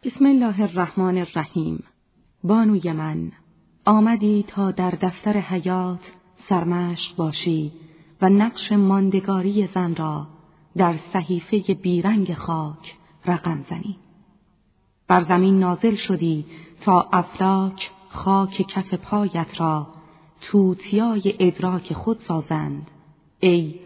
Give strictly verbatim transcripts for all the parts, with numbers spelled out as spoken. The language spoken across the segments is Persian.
بسم الله الرحمن الرحیم. بانوی من، آمدی تا در دفتر حیات سرمشق باشی و نقش ماندگاری زن را در صحیفه بیرنگ خاک رقم زنی. بر زمین نازل شدی تا افلاک خاک کف پایت را توتیای ادراک خود سازند، ای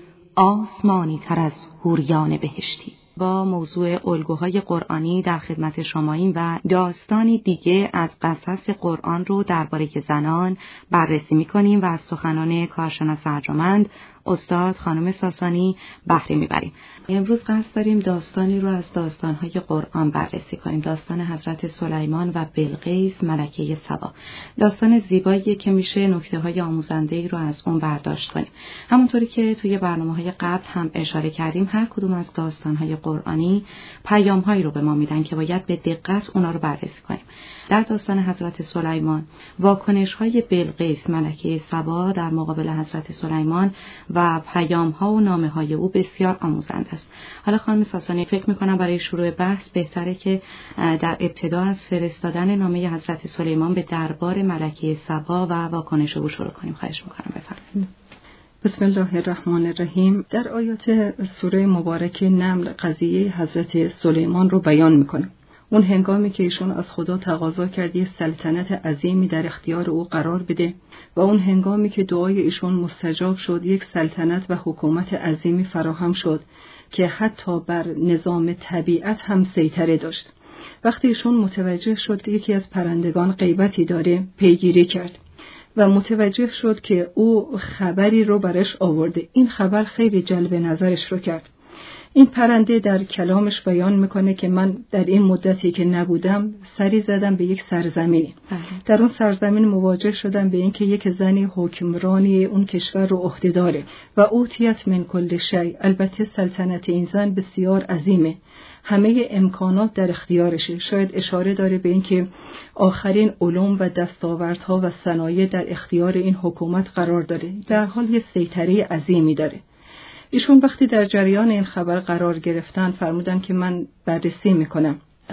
آسمانی تر از حوریان بهشتی. با موضوع الگوهای قرآنی در خدمت شماییم و داستانی دیگه از قصص قرآن رو درباره زنان بررسی می‌کنیم و از سخنان کارشناس ارجمند استاد خانم ساسانی بهره می‌بریم. امروز قصد داریم داستانی رو از داستان‌های قرآن بررسی کنیم، داستان حضرت سلیمان و بلقیس ملکه سبا. داستان زیباییه که میشه نکته‌های آموزنده‌ای رو از اون برداشت کنیم. همونطوری که توی برنامه‌های قبل هم اشاره کردیم، هر کدوم از داستان‌های قرآنی پیام‌هایی رو به ما میدن که باید به دقت اونا رو بررسی کنیم. در داستان حضرت سلیمان، واکنش‌های بلقیس ملکه سبا در مقابل حضرت سلیمان و پیام‌ها و نامه‌های او بسیار آموزنده است. حالا خانم ساسانی، فکر می‌کنم برای شروع بحث بهتره که در ابتدا از فرستادن نامه حضرت سلیمان به دربار ملکه سبا و واکنش او شروع کنیم. خواهش می‌کنم بفرمایید. بسم الله الرحمن الرحیم. در آیات سوره مبارکه نمل قضیه حضرت سلیمان رو بیان می‌کنه. اون هنگامی که ایشون از خدا تقاضا کرد یه سلطنت عظیمی در اختیار او قرار بده و اون هنگامی که دعای ایشون مستجاب شد، یک سلطنت و حکومت عظیمی فراهم شد که حتی بر نظام طبیعت هم سیطره داشت. وقتی ایشون متوجه شد یکی از پرندگان غیبتی داره، پیگیری کرد و متوجه شد که او خبری رو برش آورده. این خبر خیلی جلب نظرش رو کرد. این پرنده در کلامش بیان میکنه که من در این مدتی که نبودم سری زدم به یک سرزمینی. در اون سرزمین مواجه شدم به اینکه یک زنی حکمرانی اون کشور رو عهده داره و اوتیت من کل شیء. البته سلطنت این زن بسیار عظیمه، همه امکانات در اختیارشه. شاید اشاره داره به اینکه آخرین علوم و دستاوردها و صنایع در اختیار این حکومت قرار داره. در حال یه سیطره عظیمی داره. ایشون وقتی در جریان این خبر قرار گرفتن فرمودن که من بررسی میکنم،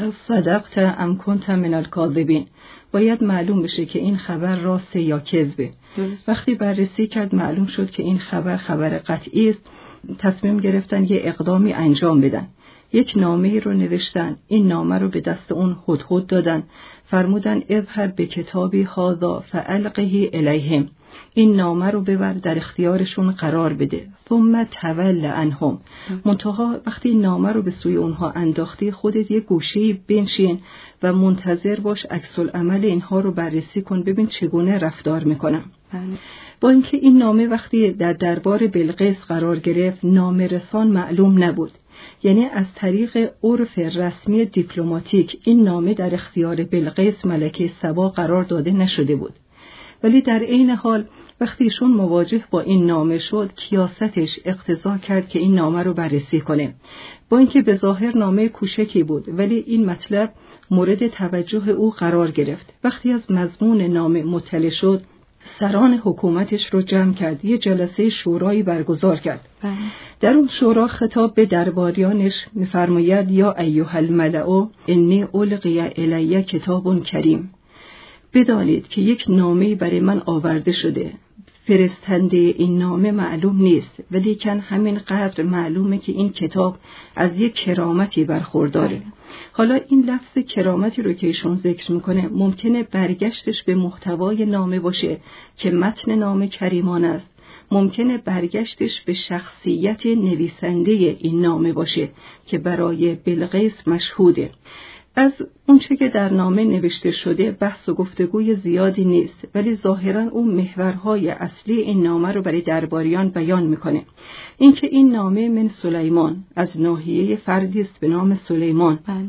صدقت ام کنت من الکاذبین، باید معلوم بشه که این خبر راسته یا کذبه. وقتی بررسی کرد معلوم شد که این خبر خبر قطعی است. تصمیم گرفتن یه اقدامی انجام بدن. یک نامه رو نوشتن، این نامه رو به دست اون هدهد دادن، فرمودن اذهب به کتابی هذا فالقه الیهم، این نامه رو ببر در اختیارشون قرار بده، ثم تول عنهم. منتها وقتی نامه رو به سوی اونها انداختی، خودت یه گوشه‌ای بنشین و منتظر باش عکس العمل اینها رو بررسی کن، ببین چگونه رفتار میکنن. با اینکه این نامه وقتی در دربار بلقیس قرار گرفت، نامه رسان معلوم نبود، یعنی از طریق عرف رسمی دیپلماتیک این نامه در اختیار بلقیس ملکه سبا قرار داده نشده بود. ولی در عین حال وقتی ایشون مواجه با این نامه شد، کیاستش اقتضا کرد که این نامه رو بررسی کنه. با اینکه به ظاهر نامه کوچکی بود، ولی این مطلب مورد توجه او قرار گرفت. وقتی از مضمون نامه مطلع شد، سران حکومتش رو جمع کرد، یه جلسه شورایی برگزار کرد. بله. در اون شورا خطاب به درباریانش می‌فرماید یا ایها الملأ انی القی الی کتاب کریم، بدانید که یک نامه برای من آورده شده. فرستنده این نامه معلوم نیست، ولی کن همین قدر معلومه که این کتاب از یک کرامتی برخورداره. حالا این لفظ کرامتی رو که ایشون ذکر میکنه ممکنه برگشتش به محتوای نامه باشه که متن نامه کریمان است، ممکنه برگشتش به شخصیت نویسنده این نامه باشه که برای بلقیس مشهوده. از اونچه که در نامه نوشته شده بحث و گفتگوی زیادی نیست، ولی ظاهراً اون محورهای اصلی این نامه رو برای درباریان بیان میکنه. اینکه این نامه من سلیمان، از ناحیه فردی است به نام سلیمان. بله.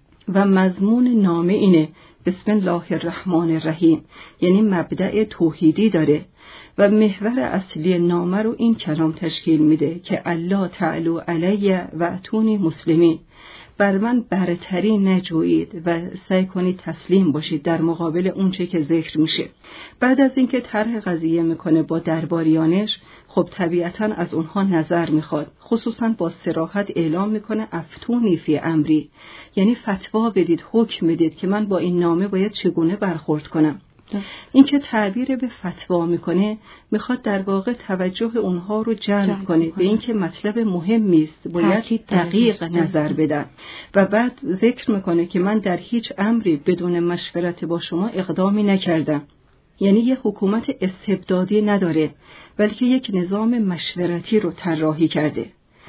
و مضمون نامه اینه بسم الله الرحمن الرحیم، یعنی مبدأ توحیدی داره و محور اصلی نامه رو این کلام تشکیل میده که الله تعالی علی و اتونی مسلمین، بر من برتری نجویید و سعی کنید تسلیم باشید در مقابل اونچه که ذکر میشه. بعد از اینکه طرح قضیه میکنه با درباریانش، خب طبیعتاً از اونها نظر میخواد، خصوصاً با صراحت اعلام میکنه افتونی فی امری، یعنی فتوا بدید، حکم بدید که من با این نامه باید چگونه برخورد کنم. این که تعبیر به فتوا میکنه میخواد در واقع توجه اونها رو جلب, جلب کنه به این که مطلب مهمی است، باید دقیق نظر بدن. و بعد ذکر میکنه که من در هیچ امری بدون مشورت با شما اقدامی نکردم. یعنی یه حکومت استبدادی نداره، بلکه یک نظام مشورتی رو طراحی کرده.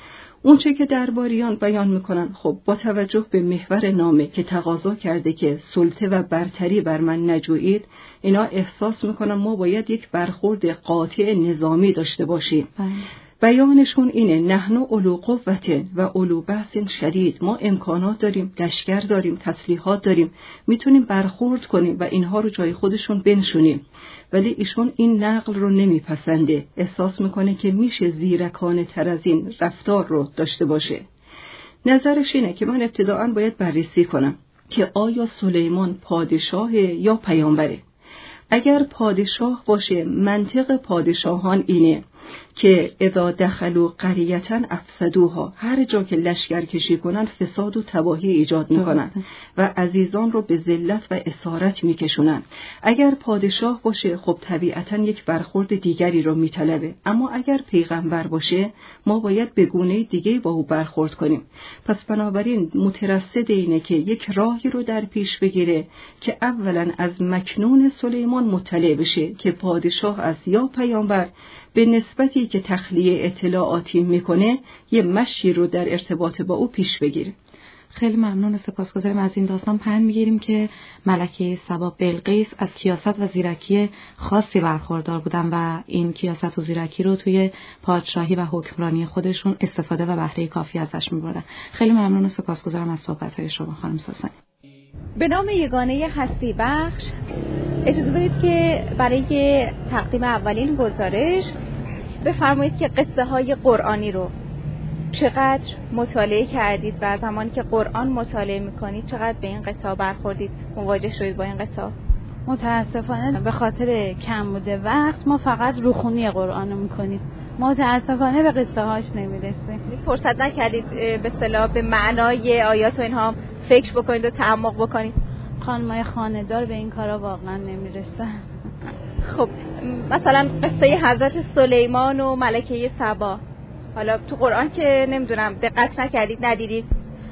اونچه که درباریان بیان میکنن، خب با توجه به محور نامه که تقاضا کرده که سلطه و برتری بر من نجویید، اینا احساس میکنن ما باید یک برخورد قاطع نظامی داشته باشیم. بیانشون اینه نحن اولو قوة و اولو بأس شدید، ما امکانات داریم، لشکر داریم، تسلیحات داریم، میتونیم برخورد کنیم و اینها رو جای خودشون بنشونیم. ولی ایشون این نقل رو نمیپسنده، احساس میکنه که میشه زیرکانه تر از این رفتار رو داشته باشه. نظرش اینه که من ابتداعاً باید بررسی کنم که آیا سلیمان پادشاه یا پیامبره. اگر پادشاه باشه، منطق پادشاهان اینه که اذا دخلوا قریة افسدوها، هر جا که لشکر کشی کنن فساد و تباهی ایجاد میکنن و عزیزان رو به ذلت و اسارت میکشونن. اگر پادشاه باشه، خب طبیعتا یک برخورد دیگری رو میطلبه، اما اگر پیغمبر باشه ما باید به گونه دیگه با او برخورد کنیم. پس بنابراین مترصد اینه که یک راهی رو در پیش بگیره که اولا از مکنون سلیمان مطلع بشه که پادشاه است یا پیامبر، به نسبتی که تخلیه اطلاعاتی میکنه یه مشی رو در ارتباط با او پیش بگیره. خیلی ممنون، سپاسگزارم. از این داستان پند میگیریم که ملکه سبا بلقیس از کیاست و زیرکی خاصی برخوردار بودن و این کیاست و زیرکی رو توی پادشاهی و حکمرانی خودشون استفاده و بهره کافی ازش میبردن. خیلی ممنون و سپاسگزارم از صحبت‌های شما خانم ساسانی. به نام یگانه هستی بخش، اجازه بدید که برای تقدیم اولین گزارش بفرمایید که قصه های قرآنی رو چقدر مطالعه کردید و زمانی که قرآن مطالعه میکنید چقدر به این قصه ها برخوردید، مواجه شدید با این قصه ها؟ متاسفانه به خاطر کم بوده وقت ما فقط روخونی قرآن رو میکنیم، متاسفانه به قصه هاش نمیرسیم. فرصت نکردید به اصطلاح به معنای آیات و اینها فکر بکنید و تعمق بکنید؟ خانمای خانه‌دار به این کارا واقعا نمیرسن. خب مثلا قصه حضرت سلیمان و ملکه سبا، حالا تو قرآن که نمیدونم دقت نکردید ندیدید؟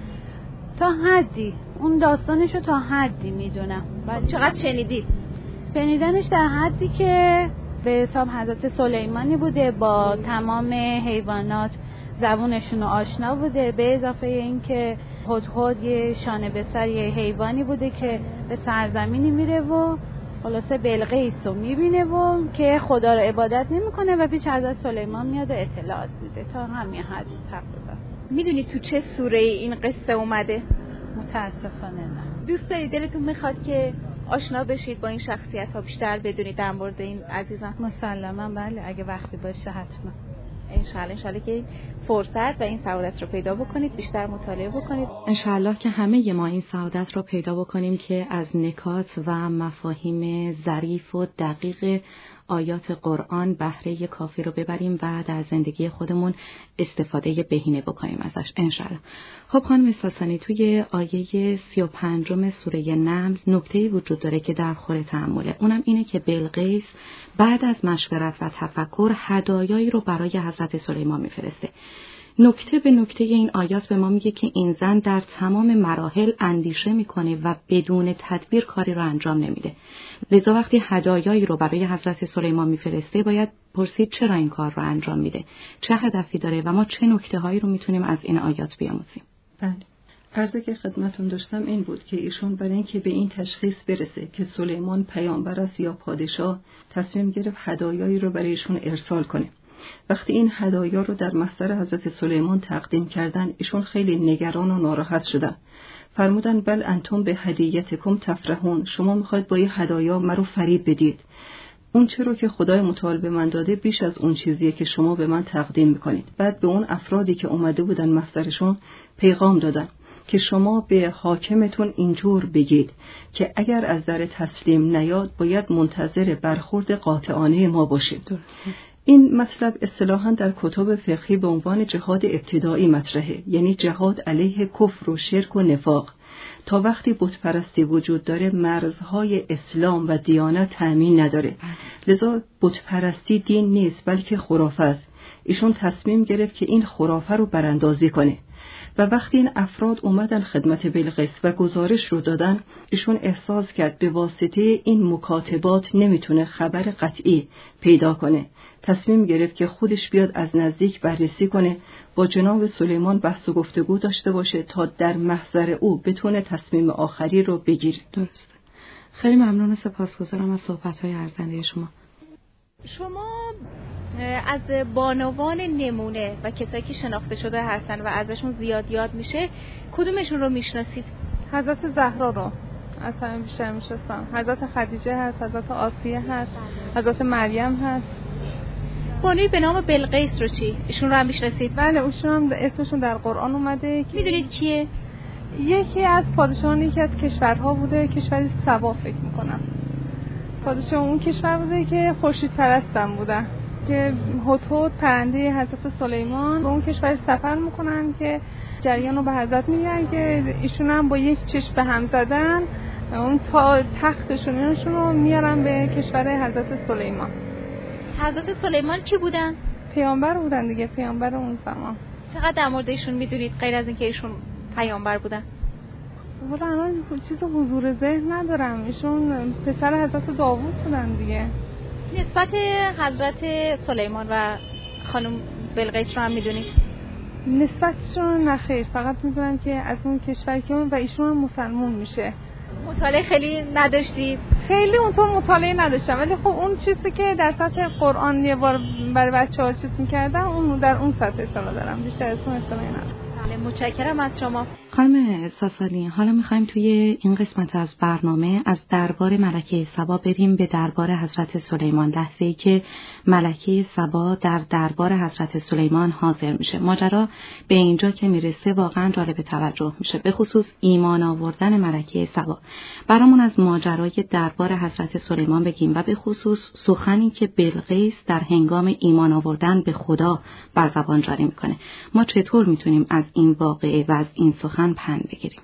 تا حدی اون داستانشو تا حدی میدونم. چقدر شنیدید؟ شنیدنش در حدی که به حساب حضرت سلیمانی بوده، با تمام حیوانات زبونشون آشنا بوده، به اضافه این که هدهد یه شانه به سر یه حیوانی بوده که به سرزمینی میره و خلاصه بلقیس رو میبینه و که خدا رو عبادت نمیکنه و پیش حضرت سلیمان میاد و اطلاعات میده. تا همین حد تقریبا. میدونی تو چه سوره این قصه اومده؟ متاسفانه نه. دوست دارید دلتون میخواد که آشنا بشید با این شخصیت ها، بیشتر بدونید در مورد این عزیزان؟ مسلما بله، اگه وقتی باشه حتما. انشالله انشالله که فرصت و این سعادت رو پیدا بکنید، بیشتر مطالعه بکنید. انشالله که همه ما این سعادت رو پیدا بکنیم که از نکات و مفاهیم ظریف و دقیق آیات قرآن بهره کافی رو ببریم و در زندگی خودمون استفاده بهینه بکنیم ازش انشالله. خب خانم ساسانی، توی آیه سی و پنجم سوره نمل نکته‌ای وجود داره که در خور تأمله، اونم اینه که بلقیس بعد از مشورت و تفکر هدایایی رو برای حضرت سلیمان میفرسته. نکته به نکته این آیات به ما میگه که این زن در تمام مراحل اندیشه میکنه و بدون تدبیر کاری رو انجام نمیده. لذا وقتی هدایایی رو برای حضرت سلیمان میفرسته باید پرسید چرا این کار رو انجام میده، چه هدفی داره و ما چه نکته هایی رو میتونیم از این آیات بیاموزیم. بله، عرضی که خدمتون داشتم این بود که ایشون برای اینکه به این تشخیص برسه که سلیمان پیامبر است یا پادشاه، تصمیم گرفت هدایایی رو برای ایشون ارسال کنه. وقتی این هدایا رو در محضر حضرت سلیمان تقدیم کردن، ایشون خیلی نگران و ناراحت شدن. فرمودن بل انتم به هدیتکم تفرحون، شما میخواید با این هدایا مرا فریب بدید. اون چرا که خدای متعال به من داده بیش از اون چیزیه که شما به من تقدیم میکنید. بعد به اون افرادی که اومده بودن محضرشون پیغام دادن که شما به حاکمتون اینجور بگید که اگر از در تسلیم نیاد باید منتظر برخورد قاطعانه ما باشید. این مطلب اصطلاحاً در کتب فقهی به عنوان جهاد ابتدایی مطرحه، یعنی جهاد علیه کفر و شرک و نفاق. تا وقتی بت پرستی وجود داره مرزهای اسلام و دیانت تأمین نداره، لذا بت پرستی دین نیست بلکه خرافه است. ایشون تصمیم گرفت که این خرافه رو براندازی کنه و وقتی این افراد اومدن خدمت بلقیس و گزارش رو دادن، ایشون احساس کرد به واسطه این مکاتبات نمیتونه خبر قطعی پیدا کنه. تصمیم گرفت که خودش بیاد از نزدیک بررسی کنه، با جناب سلیمان بحث و گفتگو داشته باشه تا در محضر او بتونه تصمیم آخری رو بگیره. درسته. خیلی ممنون و سپاسگزارم از صحبت‌های ارزنده شما. شما از بانوان نمونه و کسایی که شناخته شده هستن و ازشون زیاد یاد میشه کدومشون رو میشناسید؟ حضرت زهرا رو از همه بیشتر میشناسم. حضرت خدیجه هست، حضرت آسیه هست، حضرت مریم هست. بانوی به نام بلقیس رو چی؟ ایشون رو هم میشناسید؟ بله، ایشون هم اسمشون در قرآن اومده. میدونید کیه؟ یکی از پادشاهان یکی از کشورها بوده، کشوری سبا فکر میکنم. پادشاه اون کشور بوده که خورشید پرستن بودن، که هدهد پرنده حضرت سلیمان به اون کشور سفر میکنن که جریان رو به حضرت میگن که ایشون هم با یک چشم به هم زدن اون تا تختشون رو میارن به کشور حضرت سلیمان. حضرت سلیمان کی بودن؟ پیامبر بودن دیگه، پیامبر اون زمان. چقدر در مورد ایشون میدونید غیر از اینکه ایشون پیامبر بودن؟ والا الان چیز حضور ذهن ندارم. ایشون پسر حضرت داوود بودن دیگه. نسبت حضرت سلیمان و خانم بلقیس رو هم میدونید؟ نسبتشون نخیر، فقط میدونم که از اون کشور که اون و ایشون هم مسلمون میشه. مطالعه خیلی نداشتید؟ خیلی اونطور مطالعه نداشتم، ولی خب اون چیزی که در سطح قرآن یه بار برای بچه‌ها چیز می‌کردم اون در اون سطح اطلاع دارم، بیشتر از اون اطلاعی ندارم. بله، متشکرم از شما. خانم ساسانی، حالا میخوایم توی این قسمت از برنامه از دربار ملکه سبا بریم به دربار حضرت سلیمان، لحظه‌ای که ملکه سبا در دربار حضرت سلیمان حاضر میشه. ماجرا به اینجا که میرسه واقعا جالب توجه میشه، به خصوص ایمان آوردن ملکه سبا. برامون از ماجرای دربار حضرت سلیمان بگیم و به خصوص سخنی که بلقیس در هنگام ایمان آوردن به خدا بر زبان جاری میکنه. ما چطور میتونیم از این واقعه و از این سخن پند بگیریم؟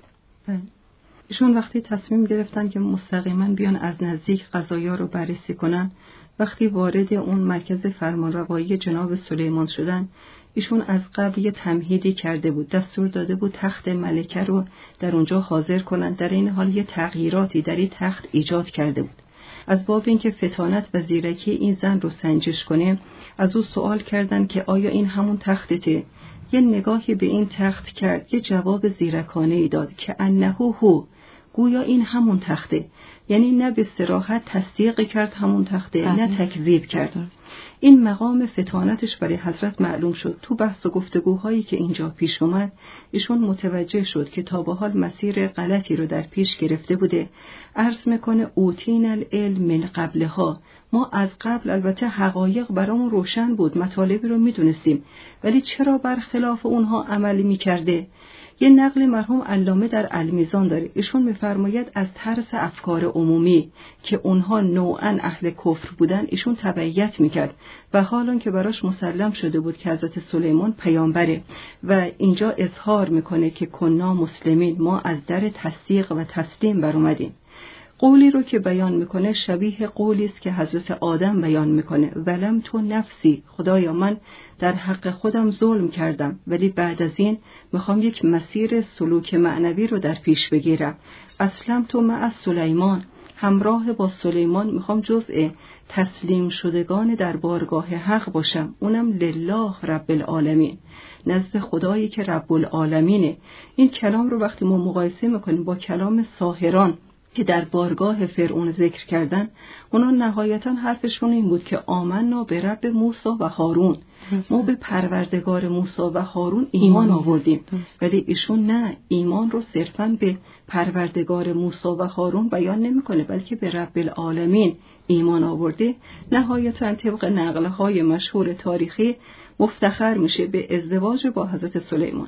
ایشون وقتی تصمیم گرفتن که مستقیما بیان از نزدیک قضایا رو بررسی کنن، وقتی وارد اون مرکز فرمانروایی جناب سلیمان شدن، ایشون از قبل یه تمهیدی کرده بود، دستور داده بود تخت ملکه رو در اونجا حاضر کنن. در این حال یه تغییراتی در این تخت ایجاد کرده بود. از باب اینکه فطانت و زیرکی این زن رو سنجش کنه، از او سوال کردن که آیا این همون تختته؟ یه نگاهی به این تخت کرد، یه جواب زیرکانه ای داد که انه هو، گویا این همون تخته. یعنی نه به صراحت تصدیق کرد همون تخته، نه تکذیب کرد. این مقام فطانتش برای حضرت معلوم شد. تو بحث و گفتگوهایی که اینجا پیش اومد، ایشون متوجه شد که تا به حال مسیر غلطی رو در پیش گرفته بوده. عرض میکنه اوتین العلم من قبلها، ما از قبل البته حقایق برامون روشن بود، مطالبی رو میدونستیم، ولی چرا برخلاف اونها عمل میکرده؟ یه نقل مرحوم علامه در المیزان داره. ایشون میفرماید از ترس افکار عمومی که اونها نوعاً اهل کفر بودن، ایشون تبعیت میکرد و حالان که براش مسلم شده بود که حضرت سلیمان پیامبره و اینجا اظهار میکنه که کنا مسلمین، ما از در تصدیق و تسلیم بر اومدیم. قولی رو که بیان میکنه شبیه قولی است که حضرت آدم بیان میکنه، ولم تو نفسی، خدایا من در حق خودم ظلم کردم، ولی بعد از این میخوام یک مسیر سلوک معنوی رو در پیش بگیرم. اسلم تو مع سلیمان، همراه با سلیمان میخوام جزء تسلیم شدگان در بارگاه حق باشم، اونم لله رب العالمین، نزد خدایی که رب العالمینه. این کلام رو وقتی ما مقایسه میکنیم با کلام ساحران که در بارگاه فرعون ذکر کردن، اونا نهایتا حرفشون این بود که آمنا به رب موسی و هارون، ما به پروردگار موسی و هارون ایمان آوردیم. ولی ایشون نه، ایمان رو صرفاً به پروردگار موسی و هارون بیان نمیکنه، بلکه به رب العالمین ایمان آورده. نهایتا طبق نقلهای مشهور تاریخی مفتخر میشه به ازدواج با حضرت سلیمان.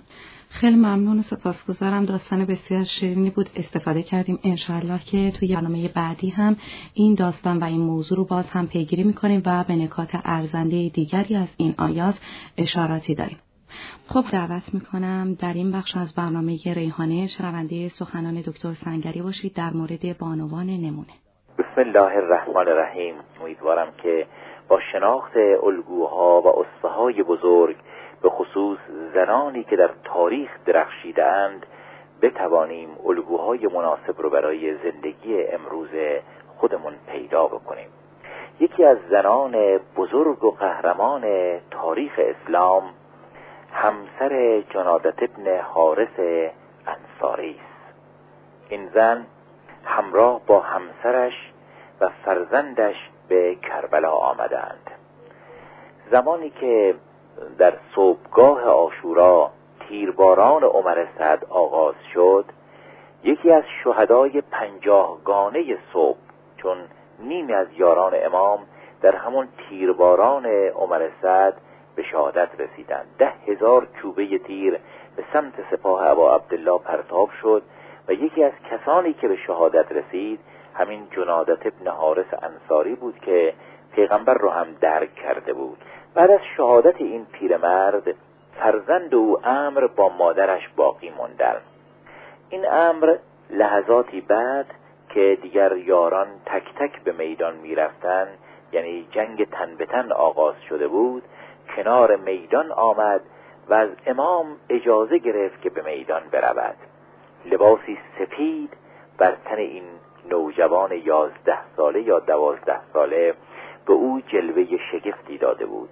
خیلی ممنون و سپاسگزارم. داستان بسیار شیرینی بود، استفاده کردیم. انشالله که توی برنامه بعدی هم این داستان و این موضوع رو باز هم پیگیری میکنیم و به نکات ارزنده دیگری از این آیات اشاراتی داریم. خب دعوت میکنم در این بخش از برنامه ریحانه شنونده سخنان دکتر سنگری باشید در مورد بانوان نمونه. بسم الله الرحمن الرحیم. امیدوارم که با شناخت الگوها و اسوه‌های بزرگ به خصوص زنانی که در تاریخ درخشیدند بتوانیم الگوهای مناسب رو برای زندگی امروز خودمون پیدا بکنیم. یکی از زنان بزرگ و قهرمان تاریخ اسلام همسر جنادة ابن حارث انصاری است. این زن همراه با همسرش و فرزندش به کربلا آمدند. زمانی که در صبحگاه عاشورا تیرباران عمر سعد آغاز شد، یکی از شهدای پنجاهگانه صبح، چون نیمی از یاران امام در همون تیرباران عمر سعد به شهادت رسیدند. ده هزار چوبه تیر به سمت سپاه ابا عبدالله پرتاب شد و یکی از کسانی که به شهادت رسید همین جنادة ابن حارث انصاری بود که پیغمبر رو هم درک کرده بود. بعد از شهادت این پیرمرد، فرزند او عمر با مادرش باقی ماندند. این عمر لحظاتی بعد که دیگر یاران تک تک به میدان می رفتن، یعنی جنگ تن به تن آغاز شده بود، کنار میدان آمد و از امام اجازه گرفت که به میدان برود. لباسی سپید بر تن این نوجوان یازده ساله یا دوازده ساله به او جلوه شگفتی داده بود.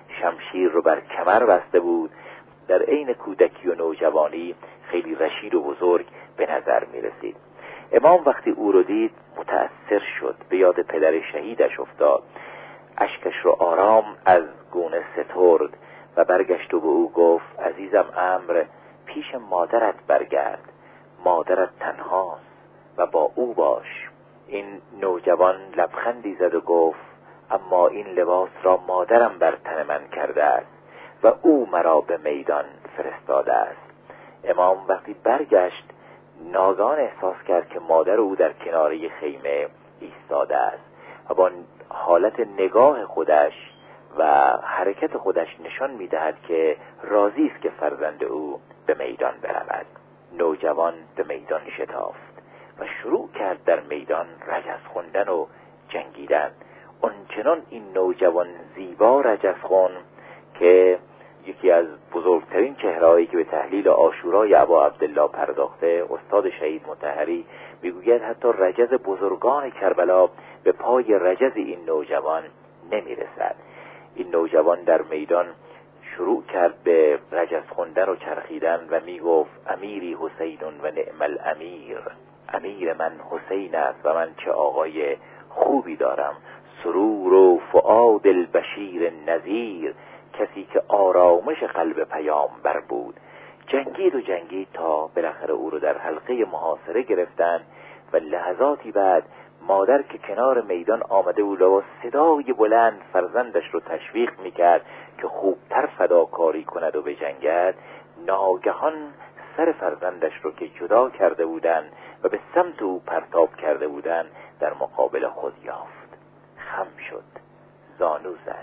شمشیر رو بر کمر بسته بود. در عین کودکی و نوجوانی خیلی رشید و بزرگ به نظر می رسید. امام وقتی او رو دید متأثر شد، به یاد پدر شهیدش افتاد. اشکش رو آرام از گونه سترد و برگشت و به او گفت: عزیزم عمرو، پیش مادرت برگرد، مادرت تنهاست و با او باش. این نوجوان لبخندی زد و گفت: اما این لباس را مادرم بر تن من کرده است و او مرا به میدان فرستاده است. امام وقتی برگشت ناگهان احساس کرد که مادر او در کناره خیمه ایستاده است و با حالت نگاه خودش و حرکت خودش نشان می‌دهد که راضی است که فرزند او به میدان برود. نوجوان به میدان شتافت و شروع کرد در میدان رجز خواندن و جنگیدن. آنچنان این نوجوان زیبا رجز خواند که یکی از بزرگترین چهرهایی که به تحلیل عاشورای ابا عبدالله پرداخته، استاد شهید مطهری، میگوید حتی رجز بزرگان کربلا به پای رجز این نوجوان نمیرسد. این نوجوان در میدان شروع کرد به رجز خواندن و چرخیدن و میگفت: امیری حسین و نعم الامیر، امیر من حسین است و من چه آقای خوبی دارم. سرور و فؤاد البشیر نذیر، کسی که آرامش قلب پیامبر بود. جنگید و جنگید تا بالاخره او رو در حلقه محاصره گرفتن و لحظاتی بعد مادر که کنار میدان آمده بود و صدای بلند فرزندش رو تشویق میکرد که خوبتر فداکاری کند و بجنگد، ناگهان سر فرزندش رو که جدا کرده بودن و به سمت او پرتاب کرده بودن در مقابل خود یافت. خم شد، زانو زد،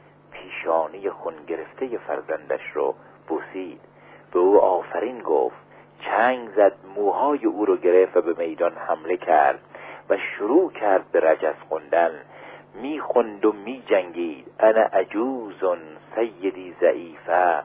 پیشانی خون گرفته فرزندش رو بوسید، به او آفرین گفت، چنگ زد، موهای او رو گرفت و به میدان حمله کرد و شروع کرد به رجز خوندن. می خوند و می جنگید: انا عجوزن سیدی ضعیفه،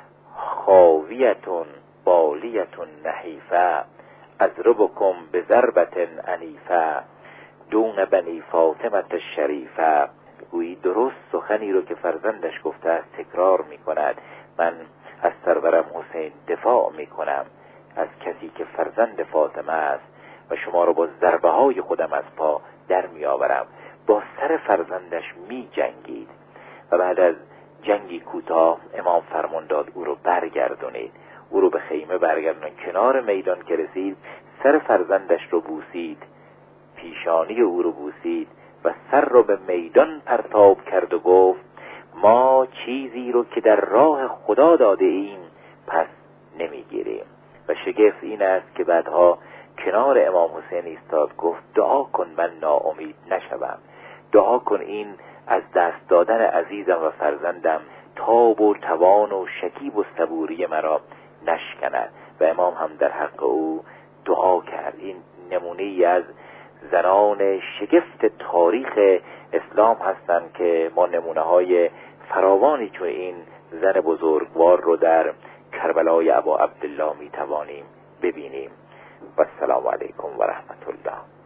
خاویتون بالیتون نحیفه، اضربکم به ضربت عنیفه، دون بنی فاطمه الشریفه. گویی درست سخنی رو که فرزندش گفته است تکرار می کند: من از سرورم حسین دفاع می کنم، از کسی که فرزند فاطمه است، و شما رو با ضربه های خودم از پا در می آورم. با سر فرزندش می جنگید و بعد از جنگی کوتاه امام فرمان داد او رو برگردونید. او رو به خیمه برگردونید. کنار میدان که رسید سر فرزندش رو بوسید، پیشانی او رو بوسید و سر رو به میدان پرتاب کرد و گفت: ما چیزی رو که در راه خدا داده ایم پس نمیگیریم. و شگفت این است که بعدها کنار امام حسین ایستاد، گفت دعا کن من ناامید نشوم، دعا کن این از دست دادن عزیزم و فرزندم تاب و توان و شکیب و صبوری مرا نشکند. و امام هم در حق او دعا کرد. این نمونه از زنان شگفت تاریخ اسلام هستند که ما نمونه های فراوانی چون این زن بزرگوار رو در کربلای ابا عبدالله می توانیم ببینیم. و السلام علیکم و رحمت الله.